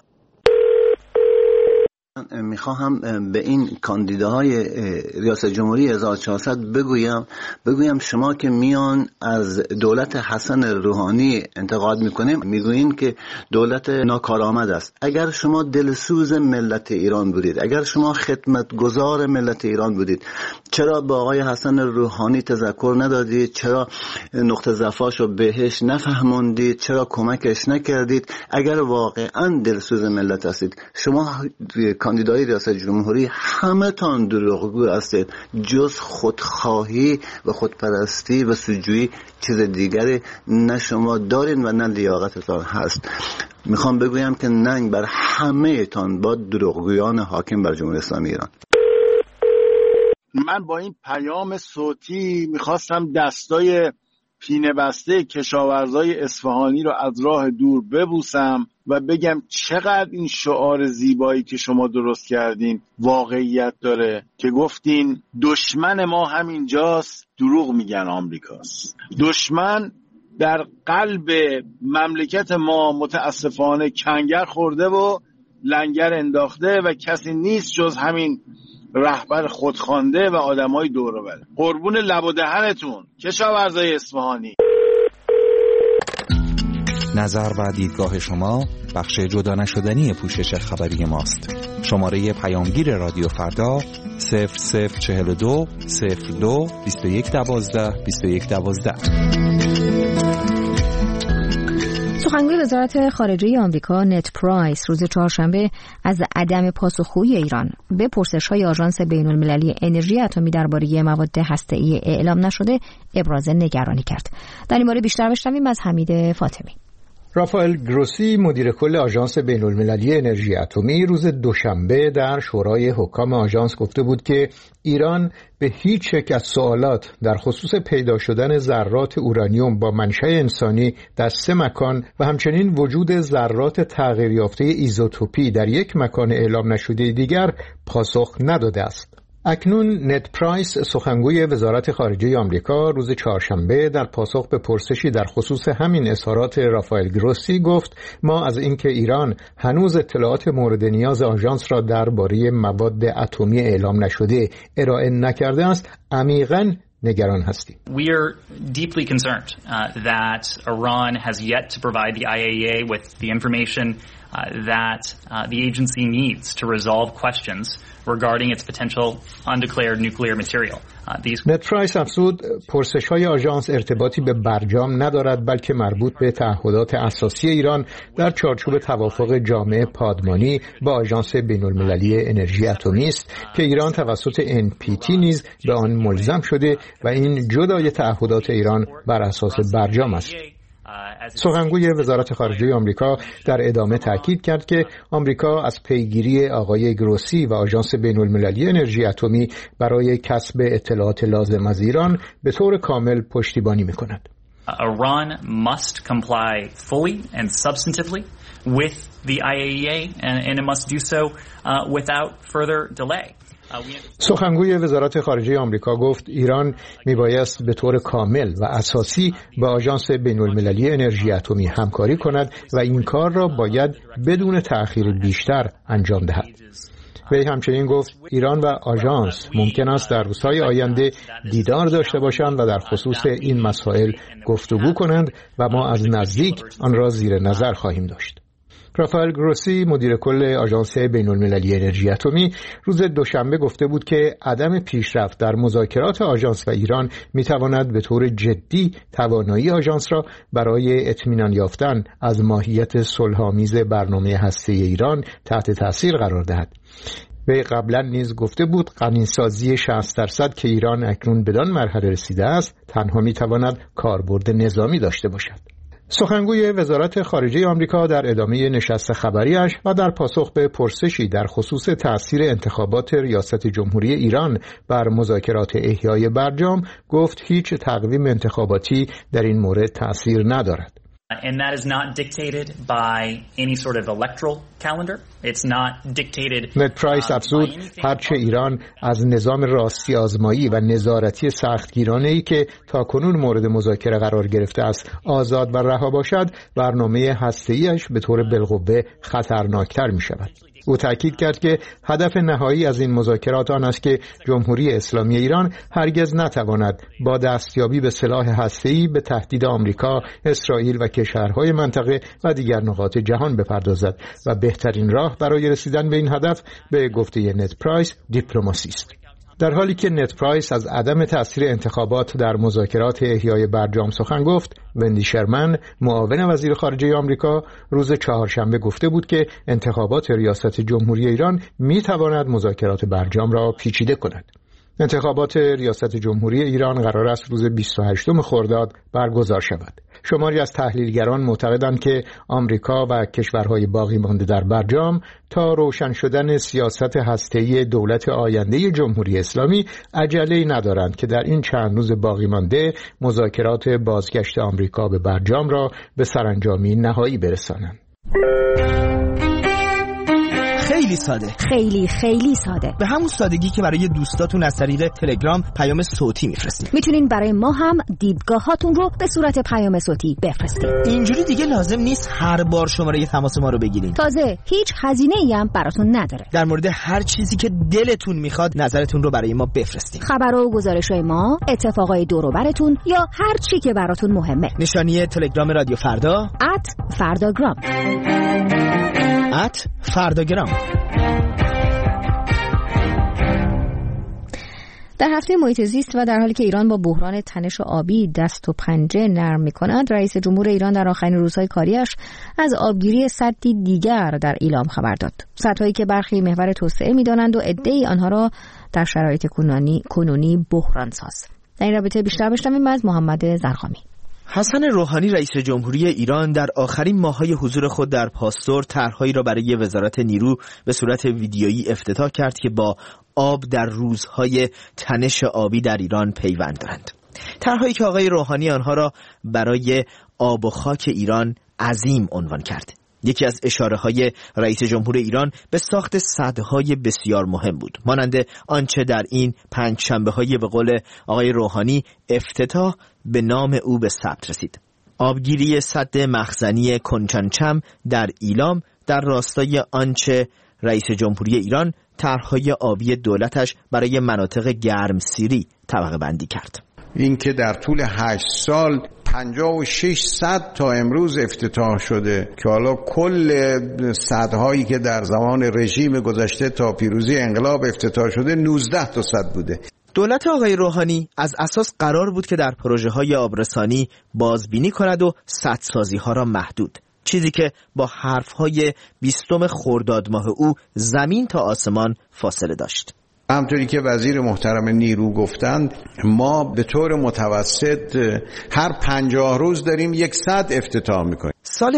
میخواهم به این کاندیداهای ریاست جمهوری 1400 بگویم شما که میان از دولت حسن روحانی انتقاد میکنیم، میگویین که دولت ناکارآمد است. اگر شما دلسوز ملت ایران بودید، اگر شما خدمتگزار ملت ایران بودید، چرا با آقای حسن روحانی تذکر ندادید؟ چرا نقطه ضعفاشو بهش نفهموندید؟ چرا کمکش نکردید؟ اگر واقعا دلسوز ملت هستید، شما کاندیدای ریاست جمهوری همه تان دروغگو هستید، جز خودخواهی و خودپرستی و سوجویی چیز دیگری نه شما دارین و نه لیاقتتان هست. میخوام بگویم که ننگ بر همه تان با دروغگویان حاکم بر جمهوری اسلامی ایران. من با این پیام صوتی میخواستم دستای پینه بسته کشاورزای اصفهانی رو از راه دور ببوسم و بگم چقدر این شعار زیبایی که شما درست کردین واقعیت داره که گفتین دشمن ما همینجاست، دروغ میگن آمریکاست. دشمن در قلب مملکت ما متاسفانه کنگر خورده و لنگر انداخته و کسی نیست جز همین رهبر خودخوانده و آدمای دور و بر. قربون لب و دهنتون کشاورزای اصفهانی. نظر و دیدگاه شما بخش جدا نشدنی پوشش خبری ماست. شماره پیامگیر رادیو فردا 0042 02 21 12 21 12. سخنگوی وزارت خارجه آمریکا نت پرایس روز چهارشنبه از عدم پاسخگویی ایران به پرسش‌های آژانس بین‌المللی انرژی اتمی درباره مواد هسته‌ای اعلام نشده ابراز نگرانی کرد. در این مورد بیشتر بشنویم از حمید فاطمی. رافائل گروسی مدیر کل آژانس بین‌المللی انرژی اتمی روز دوشنبه در شورای حکام آژانس گفته بود که ایران به هیچ یک از سوالات در خصوص پیدا شدن ذرات اورانیوم با منشأ انسانی در 3 مکان و همچنین وجود ذرات تغییر یافته ایزوتوپی در یک مکان اعلام نشده دیگر پاسخ نداده است. اکنون نت پرایس سخنگوی وزارت خارجه آمریکا روز چهارشنبه در پاسخ به پرسشی در خصوص همین اظهارات رافائل گروسی گفت ما از اینکه ایران هنوز اطلاعات مورد نیاز آژانس را درباره مواد اتمی اعلام نشده ارائه نکرده است عمیقاً نگران هستیم. We are deeply concerned that Iran has yet to provide the IAEA with the information that the agency needs to resolve questions regarding its potential undeclared nuclear material. نت پرایس افزود پرسش‌های آژانس ارتباطی به برجام ندارد بلکه مربوط به تعهدات اساسی ایران در چارچوب توافق جامع پادمانی با آژانس بین‌المللی انرژی اتمی است که ایران توسط NPT نیز به آن ملزم شده و این جدای تعهدات ایران بر اساس برجام است. سخنگوی وزارت خارجه آمریکا در ادامه تاکید کرد که آمریکا از پیگیری آقای گروسی و آژانس بین‌المللی انرژی اتمی برای کسب اطلاعات لازم از ایران به طور کامل پشتیبانی می‌کند. Iran must comply fully and substantively with the IAEA and it must do so without further delay. سخنگوی وزارت خارجه آمریکا گفت ایران میبایست به طور کامل و اساسی با آژانس بین‌المللی انرژی اتمی همکاری کند و این کار را باید بدون تأخیر بیشتر انجام دهد. وی همچنین گفت ایران و آژانس ممکن است در روزهای آینده دیدار داشته باشند و در خصوص این مسائل گفتگو کنند و ما از نزدیک آن را زیر نظر خواهیم داشت. رافائل گروسی مدیر کل آژانس بین‌المللی انرژی اتمی روز دوشنبه گفته بود که عدم پیشرفت در مذاکرات آژانس و ایران میتواند به طور جدی توانایی آژانس را برای اطمینان یافتن از ماهیت صلح‌آمیز برنامه هسته‌ای ایران تحت تاثیر قرار دهد. وی قبلا نیز گفته بود غنی‌سازی 60% که ایران اکنون بدان مرحله رسیده است تنها میتواند کاربرد نظامی داشته باشد. سخنگوی وزارت خارجه آمریکا در ادامه نشست خبریش و در پاسخ به پرسشی در خصوص تأثیر انتخابات ریاست جمهوری ایران بر مذاکرات احیای برجام گفت هیچ تقویم انتخاباتی در این مورد تأثیر ندارد. And that is not dictated by any sort of electoral calendar. It's not dictated. نت پرایس افزود هرچه ایران از نظام راستی آزمایی و نظارتی سختگیرانه‌ای که تاکنون مورد مذاکره قرار گرفته است آزاد و رها باشد برنامه هسته‌ایش به طور بالقوه خطرناکتر می شود. او تاکید کرد که هدف نهایی از این مذاکرات آن است که جمهوری اسلامی ایران هرگز نتواند با دستیابی به سلاح هسته‌ای به تهدید آمریکا، اسرائیل و کشورهای منطقه و دیگر نقاط جهان بپردازد و بهترین راه برای رسیدن به این هدف به گفته نت پرایس دیپلماسی است. در حالی که نت پرایس از عدم تأثیر انتخابات در مذاکرات احیای برجام سخن گفت، وندی شرمن معاون وزیر خارجه آمریکا روز چهارشنبه گفته بود که انتخابات ریاست جمهوری ایران می‌تواند مذاکرات برجام را پیچیده کند. انتخابات ریاست جمهوری ایران قرار است روز 28 خرداد برگزار شود. شماری از تحلیلگران معتقدند که آمریکا و کشورهای باقی مانده در برجام تا روشن شدن سیاست هسته‌ای دولت آینده جمهوری اسلامی عجله‌ای ندارند که در این چند روز باقی مانده مذاکرات بازگشت آمریکا به برجام را به سرانجامی نهایی برسانند. خیلی ساده، خیلی ساده، به همون سادگی که برای دوستاتون از طریق تلگرام پیام صوتی میفرستید. میتونین برای ما هم دیدگاهاتون رو به صورت پیام صوتی بفرستید. اینجوری دیگه لازم نیست هر بار شماره تماس ما رو بگیرین. تازه هیچ هزینه‌ای هم براتون نداره. در مورد هر چیزی که دلتون میخواد نظرتون رو برای ما بفرستید. خبر و گزارش‌های ما، اتفاقای دور و براتون یا هر چی که براتون مهمه. نشانی تلگرام رادیو فردا @فرداگرام. فرداگرام. در هفته محیط زیست و در حالی که ایران با بحران تنش آبی دست و پنجه نرم می‌کند، رئیس جمهور ایران در آخرین روزهای کاریش از آبگیری سدی دیگر در ایلام خبر داد. سدهایی که برخی محور توسعه می‌دانند و عده‌ای آنها را در شرایط کنونی بحران ساز. در این رابطه بیشتر بشنویم از محمد زرقامی. حسن روحانی رئیس جمهوری ایران در آخرین ماه‌های حضور خود در پاستور طرح‌هایی را برای وزارت نیرو به صورت ویدیویی افتتاح کرد که با آب در روزهای تنش آبی در ایران پیوند دارند. طرح‌هایی که آقای روحانی آنها را برای آب و خاک ایران عظیم عنوان کرد. یکی از اشاره‌های رئیس جمهور ایران به ساخت سدهای بسیار مهم بود، مانند آنچه در این پنجشنبه‌های به قول آقای روحانی افتتاح به نام او به ثبت رسید. آبگیری سد مخزنی کنچنچم در ایلام در راستای آنچه رئیس جمهوری ایران طرح‌های آبی دولتش برای مناطق گرمسیری طبقه بندی کرد. این که در طول 8 سال 56 سد تا امروز افتتاح شده که حالا کل سدهایی که در زمان رژیم گذشته تا پیروزی انقلاب افتتاح شده 19 تا سد بوده. دولت آقای روحانی از اساس قرار بود که در پروژه‌های آبرسانی بازبینی کند و سدسازی‌ها را محدود، چیزی که با حرف‌های 20 خرداد ماه او زمین تا آسمان فاصله داشت. همطوری که وزیر محترم نیرو گفتند، ما به طور متوسط هر 50 روز داریم یک سد افتتاح میکنیم. سال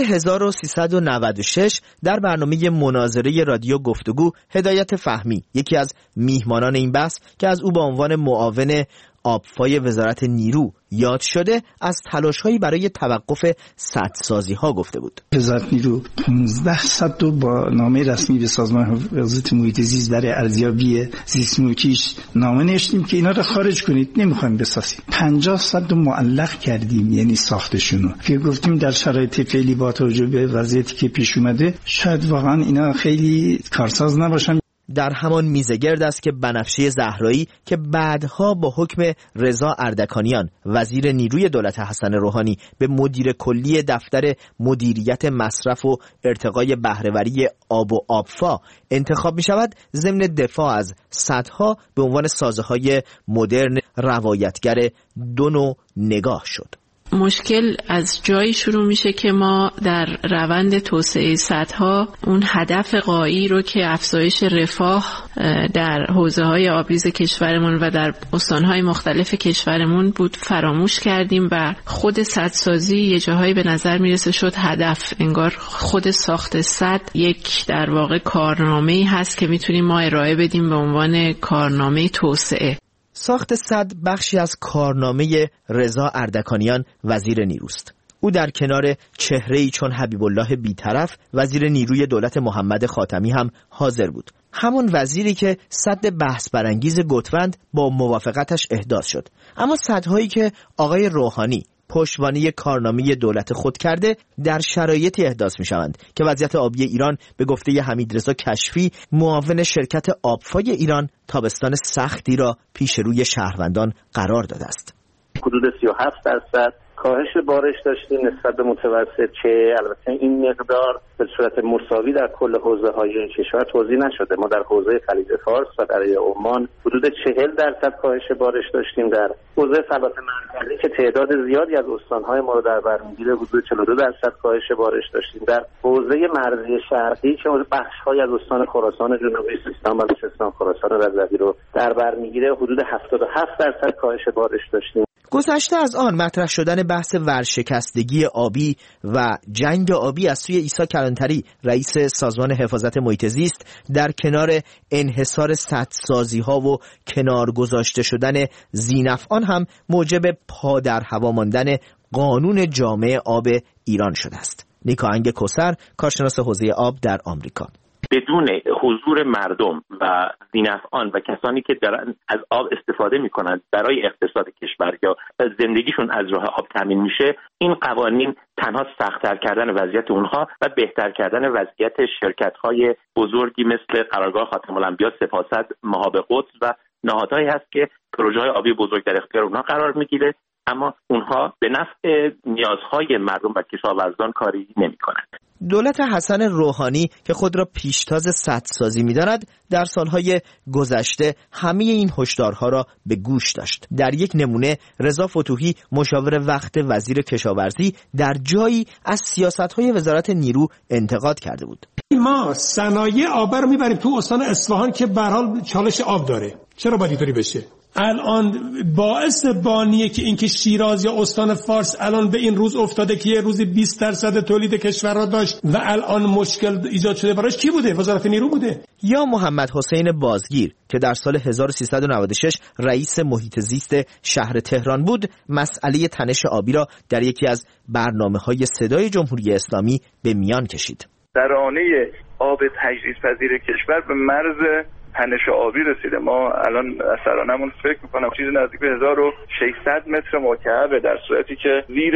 1396 در برنامه مناظره رادیو گفتگو هدایت فهمی، یکی از میهمانان این بحث که از او به عنوان معاون آبفای وزارت نیرو یاد شده، از تلاش‌هایی برای توقف سدسازی‌ها گفته بود. وزارت نیرو 15 سد رو با نامه رسمی به سازمان حفاظت محیط زیست برای ارزیابی زیست محیطیش نامه نوشتیم که اینا رو خارج کنید، نمی‌خوایم بسازیم. 50 سد رو معلق کردیم، یعنی ساختشون رو. که گفتیم در شرایط فعلی با توجه به وضعیتی که پیش اومده شاید واقعا اینا خیلی کارساز نباشن. در همان میزگرد است که بنفشه زهرایی که بعدها با حکم رضا اردکانیان وزیر نیروی دولت حسن روحانی به مدیر کلی دفتر مدیریت مصرف و ارتقای بهره‌وری آب و آبفا انتخاب می شود، ضمن دفاع از سدها به عنوان سازه‌های مدرن روایتگر دو نوع نگاه شد. مشکل از جایی شروع میشه که ما در روند توسعه سدها اون هدف غایی رو که افزایش رفاه در حوزه‌های آبریز کشورمون و در استان‌های مختلف کشورمون بود فراموش کردیم و خود سدسازی یه جاهایی به نظر میرسه شد هدف. انگار خود ساخت سد یک در واقع کارنامه‌ای هست که میتونیم ما ارائه بدیم به عنوان کارنامه توسعه. ساخت سد بخشی از کارنامه رضا اردکانیان وزیر نیروست. او در کنار چهره‌ای چون حبیب الله بی‌طرف وزیر نیروی دولت محمد خاتمی هم حاضر بود. همون وزیری که سد بحث برانگیز گتوند با موافقتش احداث شد. اما سدهایی که آقای روحانی پشتوانه کارنامه دولت خود کرده در شرایطی احداث می شوند که وضعیت آبی ایران به گفته حمیدرضا کشفی معاون شرکت آبفای ایران تابستان سختی را پیش روی شهروندان قرار داده است. حدود 37% کاهش بارش داشتیم نسبت به متوسط، که البته این مقدار به صورت مساوی در کل حوزه‌های کشور توزیع نشده. ما در حوزه خلیج فارس و دریای عمان حدود 40% کاهش بارش داشتیم. در حوزه فلات مرکزی که تعداد زیادی از استان‌های ما رو در بر می‌گیره حدود 42% کاهش بارش داشتیم. در حوزه مرزی شرقی که بخش‌هایی از استان خراسان جنوبی، سیستان و بلوچستان، خراسان رضوی رو در بر می‌گیره حدود 77% کاهش بارش داشتیم. گذشته از آن مطرح شدن بحث ورشکستگی آبی و جنگ آبی از سوی عیسی کلانتری رئیس سازمان حفاظت محیط زیست در کنار انحصار سدسازی‌ها و کنار گذاشته شدن ذینفعان هم موجب پا در هوا ماندن قانون جامع آب ایران شده است. نیکا انگ کوثر، کارشناس حوزه آب در آمریکا: بدون حضور مردم و ذینفعان و کسانی که دارن از آب استفاده میکنند برای اقتصاد کشور یا زندگیشون از راه آب تامین میشه، این قوانین تنها سخت‌تر کردن وضعیت اونها و بهتر کردن وضعیت شرکت‌های بزرگی مثل قرارگاه خاتم الانبیا، سپاسد، مهاب قدس و نهادهایی هست که پروژه‌های آبی بزرگ در اختیار اونها قرار میگیره، اما اونها به نفع نیازهای مردم و کشاورزان کاری نمی‌کنند. دولت حسن روحانی که خود را پیشتاز سدسازی می‌داند در سالهای گذشته همه این هشدارها را به گوش داشت. در یک نمونه رضا فتوحی مشاور وقت وزیر کشاورزی در جایی از سیاست‌های وزارت نیرو انتقاد کرده بود. ما صنایع آب رو میبریم تو استان اصفهان که به هر حال چالش آب داره. چرا باید اینطوری بشه؟ الان باعث بانیه که اینکه شیراز یا استان فارس الان به این روز افتاده که یه روزی 20% تولید کشور را داشت و الان مشکل ایجاد شده براش کی بوده؟ وزارت نیرو بوده. یا محمد حسین بازگیر که در سال 1396 رئیس محیط زیست شهر تهران بود، مسئله تنش آبی را در یکی از برنامه‌های صدای جمهوری اسلامی به میان کشید. ترانه آب تجدیدپذیر کشور به مرز تنش آبی رسیده. ما الان سرانمون فکر میکنم چیزی نزدیک به 1600 متر مکعب، در صورتی که زیر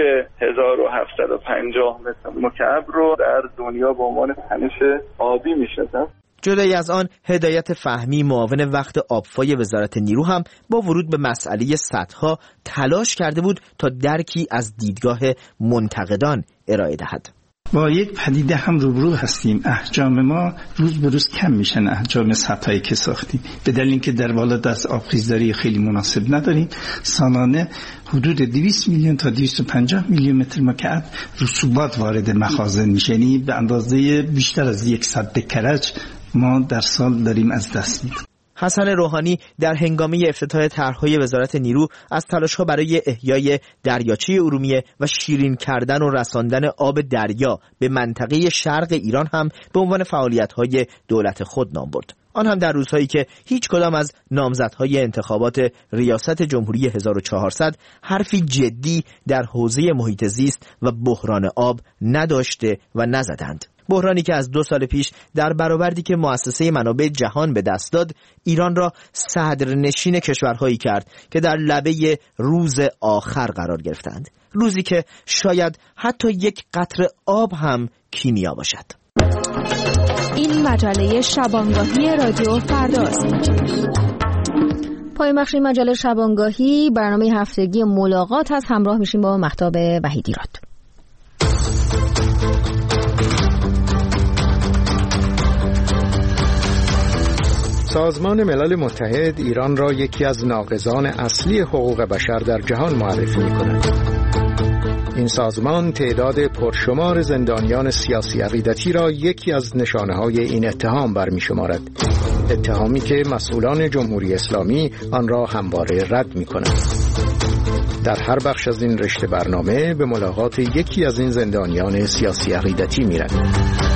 1750 متر مکعب رو در دنیا به عنوان تنش آبی میشناسن. جدای از آن، هدایت فهمی معاون وقت آبفای وزارت نیرو هم با ورود به مسئله سدها تلاش کرده بود تا درکی از دیدگاه منتقدان ارائه دهد. با یک پدیده هم روبرو هستیم. احجام ما روز به روز کم میشن، احجام سطحی که ساختیم، به دلیل اینکه در بالا دست آبخیزداری خیلی مناسب نداریم. سالانه حدود 200 میلیون تا 250 میلیون متر مکعب رسوبات وارد مخازن میشه، یعنی به اندازه بیشتر از 100 کرج ما در سال داریم از دست میدیم. حسن روحانی در هنگامه افتتاح طرح‌های وزارت نیرو از تلاش‌ها برای احیای دریاچه ارومیه و شیرین کردن و رساندن آب دریا به منطقه شرق ایران هم به عنوان فعالیت‌های دولت خود نام برد. آن هم در روزهایی که هیچ کدام از نامزدهای انتخابات ریاست جمهوری 1400 حرفی جدی در حوزه محیط زیست و بحران آب نداشته و نزدند. بحرانی که از 2 سال پیش در برآوردی که مؤسسه منابع جهان به دست داد، ایران را صدرنشین کشورهایی کرد که در لبه روز آخر قرار گرفتند. روزی که شاید حتی یک قطره آب هم کیمیا باشد. این مجله شبانگاهی رادیو فرداست. پایان بخش مجله شبانگاهی برنامه هفتگی ملاقات هست. همراه میشیم با مهتاب وحیدیراد. سازمان ملل متحد ایران را یکی از ناقضان اصلی حقوق بشر در جهان معرفی می‌کند. این سازمان تعداد پرشمار زندانیان سیاسی عقیدتی را یکی از نشانه‌های این اتهام برمی‌شمارد. اتهامی که مسئولان جمهوری اسلامی آن را همواره رد می‌کنند. در هر بخش از این رشته برنامه به ملاقات یکی از این زندانیان سیاسی عقیدتی می‌رویم.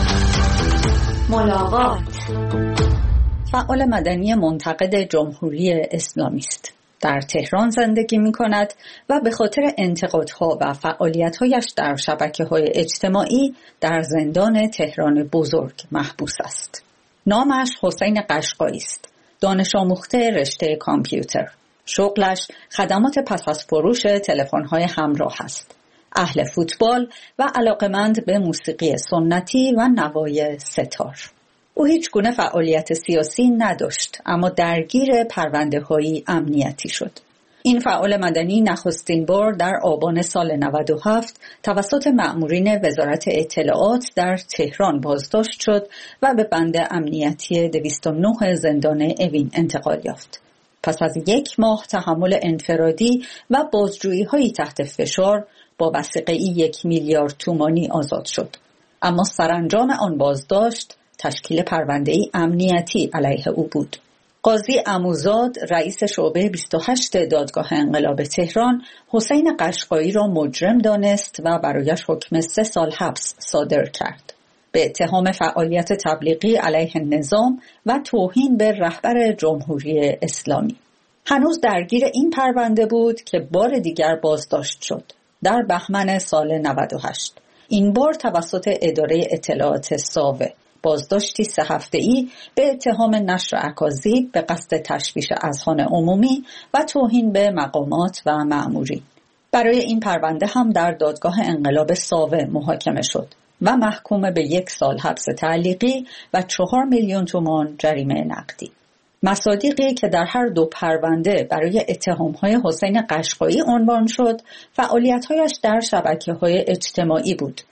ملاقات. فعال مدنی منتقد جمهوری اسلامی است. در تهران زندگی می کند و به خاطر انتقادها و فعالیت‌هایش در شبکه‌های اجتماعی در زندان تهران بزرگ محبوس است. نامش حسین قشقایی است. دانش آموخته رشته کامپیوتر. شغلش خدمات پس از فروش تلفن‌های همراه است. اهل فوتبال و علاقمند به موسیقی سنتی و نوای ستار. او هیچ گونه فعالیت سیاسی نداشت، اما درگیر پرونده‌های امنیتی شد. این فعال مدنی نخستین بار در آبان سال 97 توسط مأمورین وزارت اطلاعات در تهران بازداشت شد و به بند امنیتی 209 زندان اوین انتقال یافت. پس از 1 ماه تحمل انفرادی و بازجویی‌های تحت فشار با وثیقه‌ای 1 میلیارد تومانی آزاد شد. اما سرانجام آن بازداشت تشکیل پرونده‌ای امنیتی علیه او بود. قاضی عموزاد رئیس شعبه 28 دادگاه انقلاب تهران حسین قشقایی را مجرم دانست و برایش حکم 3 سال حبس صادر کرد به اتهام فعالیت تبلیغی علیه نظام و توهین به رهبر جمهوری اسلامی. هنوز درگیر این پرونده بود که بار دیگر بازداشت شد در بهمن سال 98. این بار توسط اداره اطلاعات ساوه. بازداشتی 3 هفته‌ای به اتهام نشر اکاذیب به قصد تشویش اذهان عمومی و توهین به مقامات و مأمورین. برای این پرونده هم در دادگاه انقلاب ساوه محاکمه شد و محکوم به 1 سال حبس تعلیقی و 4 میلیون تومان جریمه نقدی. مصادیقی که در هر 2 پرونده برای اتهام‌های حسین قشقایی عنوان شد، فعالیت‌هایش در شبکه‌های اجتماعی بود.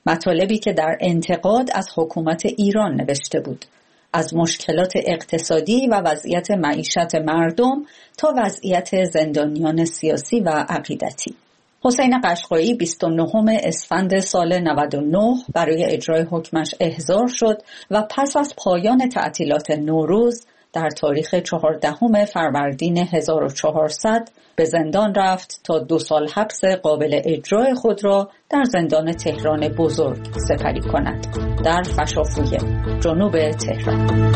مطالبی که در انتقاد از حکومت ایران نوشته بود، از مشکلات اقتصادی و وضعیت معیشت مردم تا وضعیت زندانیان سیاسی و عقیدتی. حسین قشقایی 29 اسفند سال 99 برای اجرای حکمش احضار شد و پس از پایان تعطیلات نوروز در تاریخ 14 فروردین 1400 به زندان رفت تا 2 سال حبس قابل اجرای خود را در زندان تهران بزرگ سپری کند، در فشافویه، جنوب تهران.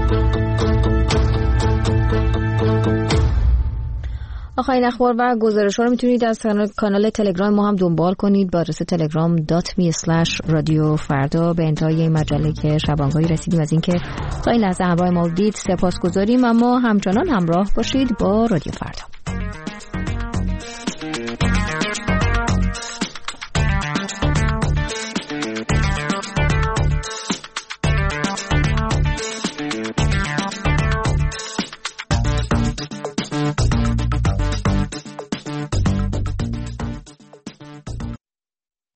آخرین اخبار و گزارش‌ها رو میتونید از کانال تلگرام ما هم دنبال کنید با آدرس telegram.me/رادیو فردا. به انتهای این مجله که شبانگاهی رسیدیم از اینکه تا این لحظه همراه ما بودید سپاسگزاریم، اما همچنان همراه باشید با رادیو فردا.